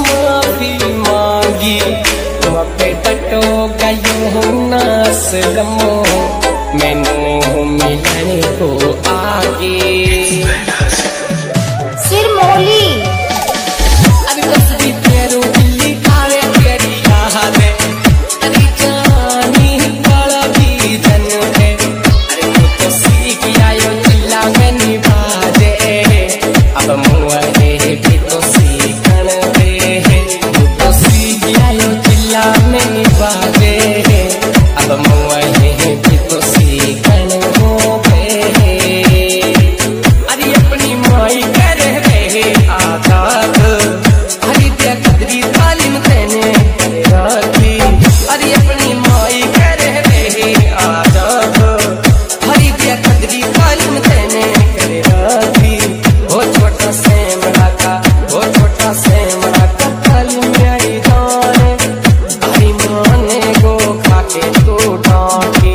माफी मांगी पे टटो गयो नास लमो मैनू मिलने को आगे सिर मोली अरे तस्वीर तेरू बिल्ली खावे तेरी याद है अरे जानी वाला भी जन है अरे तू तो सीख आयो चिल्ला में निभा दे अब मुआ है भी तो सीखन दे तू तो सीख आयो चिल्ला में निभा दे अब मुआ है भी तो सीखन हो गए अरे अपनी माई कर रहे आजाद अरे क्या कदरी तालीम तेने राखी अरे अपनी माई कर रहे आजाद अरे क्या कदरी तालीम तेने राखी वो छोटा से मरा का वो छोटा से मरा का तालीम आई जाने अरे माने गो खाके तो डांटी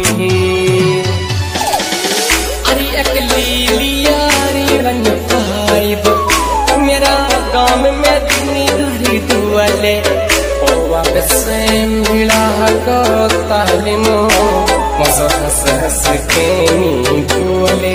अरे अकली लियारी रंग पाइब मेरा गाँव में दुनी धरी दुआले ओ वापस से मिला को तालिमो मज़ो हंस हंस के नी बोले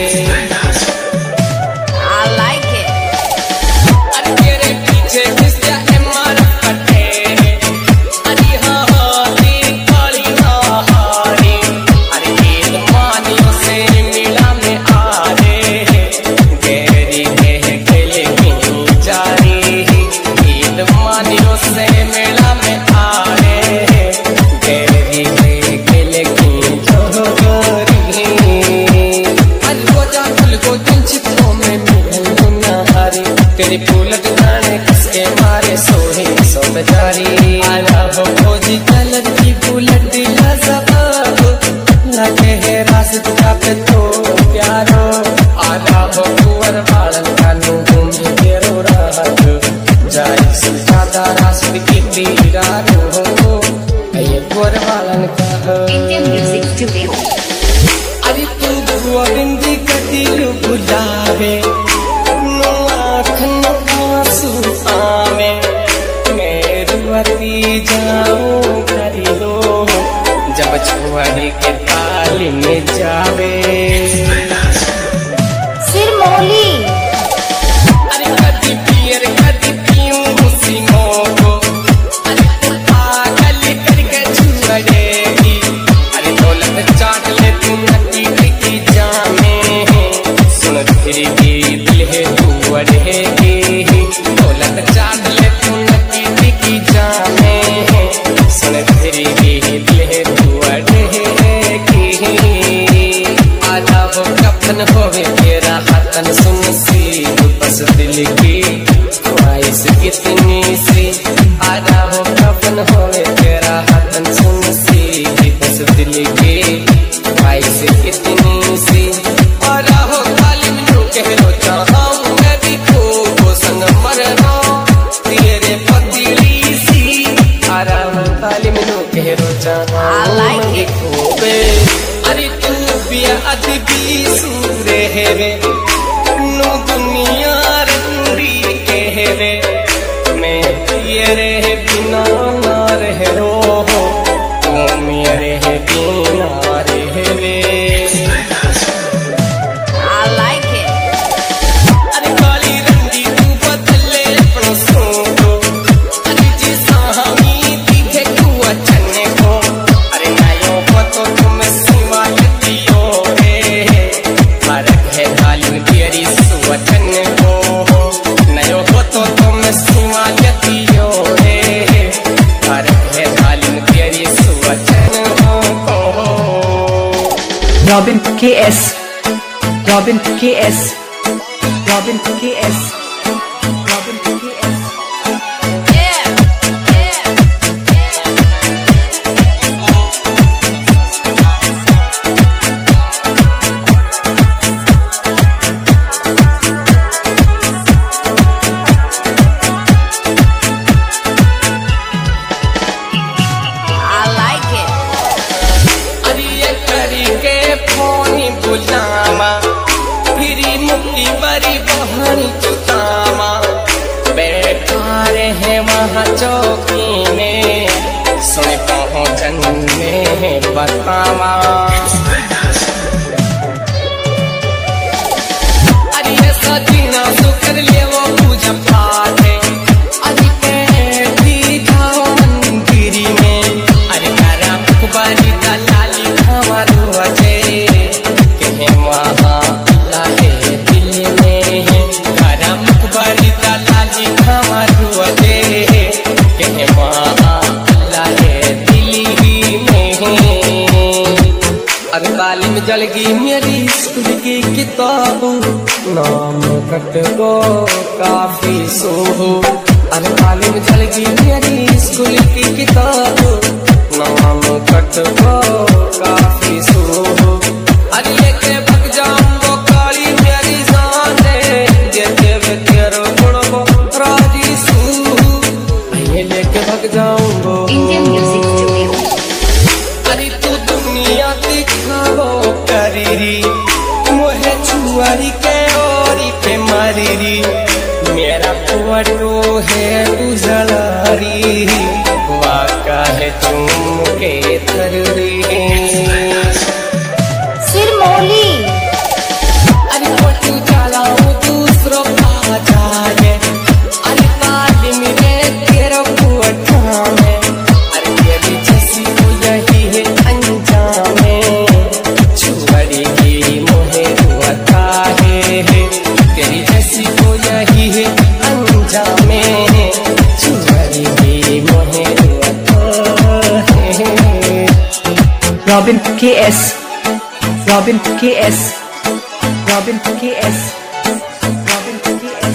I like it अरे तेरे पीछे घुस जाए मारा कटे अरे हाँ हारी काली हाँ हारी अरे ईद मानियों से मिला में आ रे गहरी है गले की जारी ईद मानियों से मिला में आ रे गहरी है गले की जोरी अरे वो जा फूल को दिन चित्रों में मिल ना हारी तेरी फूलत गाने किसके मारे सोहे सो बेचारी आना हो खोजी कलर की फूलत दिला जवाब लगे है रास्ता पे तो प्यारो आना हो कुंवर बालन कानू घूमे तेरो राहत जाए सुजादा रास्ते की दीदारो ये कुंवर बालन का Indian Music Studio अरे तू बुआ बिंदी कदिल बुलावे नो आँख न आंसू आवे मैं रुआती जाऊं करी लो जब छुआरी के ताली में जावे सिर मोली अरे कदी पियर कदी पीऊं सीनों को अरे तू पागल करके छुड़ेगी अरे दौलत चाट ले तू नटी की जामे सुन तेरी भी दिल है तू अड़ेगी दौलत चाट ले तू नटी की जामे सुन तेरी भी दिल है तू अड़ेगी आधा हो कफन होवे तेरा हाथन सुन सी बस दिल की ख्वाहिश कितनी सी आधा हो कफन होवे तेरा हाथन सुन सी बस दिल की ख्वाहिश कितनी सी आधा हो खाली मिनू कह रो चाहूं मैं भी खूब संग मरना तेरे पतिली सी आधा हो खाली मिनू कह रो चाहूं I like मैं it. खूब अरे तू बिया अदबी सूरे हेवे नु दुनिया रंगी कहवे मैं तेरे बिना ना रह रो तू मेरे बिना रहवे I like it अरे काली रंगी तू बदले अपनो सोचो अरे जी साहमी दिखे तू अच्छने को अरे नायो पतो तुम सिवायती हो रे फर्क है काली तेरी सुवचन को नयो पतो तुम सिवायती हो रे फर्क है काली तेरी सुवचन को Robin KS Robin KS Robin KS Robin KS I like it अरे ये करी के फोनी बुलावा फिरी मुक्ति बरी बहानी चुका तुम्हें बतावा। अरे ये सजीना सुकर ले वो पूजा पाठ है, अरे कैदी जाओ मंदिरी में, अरे करा मुखबारी दलाली हमारो अजय कहे वहाँ लाले दिल में, करा मुखबारी दलाली हमारो अजय कहे वहाँ लाले दिल में। अब तालीम जल गई मेरी स्कूल की किताब, नाम कट को काफी सोहो। अब तालीम जल गई मेरी स्कूल की किताब, नाम कट को काफी सोहो। अरे लेके भग जाऊंगो काली मेरी जान दे, देते वे तेरो गुण को राजी सू, ये लेके भग जाऊंगो। Indian Music Studio. अरे तू दुनिया दिखावो करीरी, मोहे छुआरी के ओरी पे मारीरी, मेरा कुआरो है तू जलारी, वाका है तुम के तरी। सिरमौली. अरे वो तू चलाओ दूसरों का जाए, अरे तालीम रे तेरा कुआठा है, अरे तेरी जैसी को यही है अंजाम है, छुआरी की मोहे हुआ है, तेरी जैसी को यही है अंजाम है, छुआरी की मोहे हुआ है। Robin KS, Robin KS, Robin KS, Robin KS.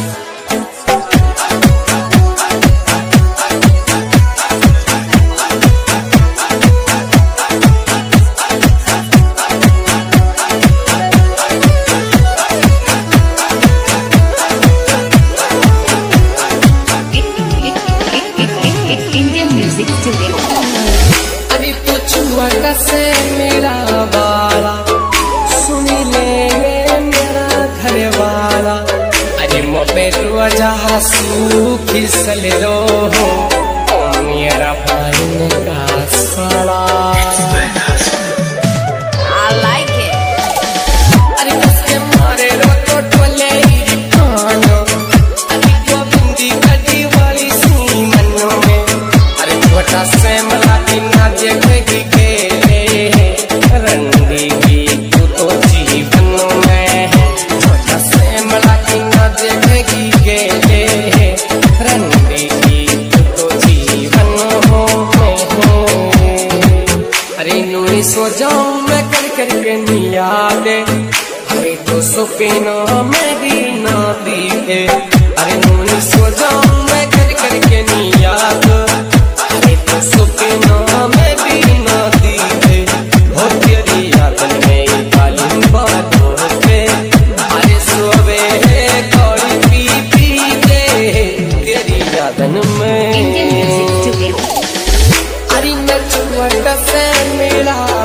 Indian Music Studio. अरे तो छुआ कैसे मेरा बाला, सुनी ले मेरा घर वाला, अरे मोबे तो जहाँ सूखी सल रो हो, ओ मेरा भाई का साला। I like it. अरे उसके मारे रो तो टोले ही खानो, अरे वो बिंदी कटी वाली सी मनो में, अरे छोटा से मला बिना देखेगी के रंगीगी तू तो जीवन में, छोटा से मला बिना देखेगी के रंगीगी तू तो जीवन हो। अरे नूरी सो जाऊं मैं कर कर के नियादे, अरे तो सुपीना मेरी ना दिखे, अरे नूरी सो जाऊं मैं कर कर के नियाद, अरे तो सुपीना मेरी ना दिखे, हो तेरी याद में तालीम बात होते, अरे सोवे कौड़ी पी पी के तेरी यादन Indian Music में। Studio. अरे मैं छुआ से मिला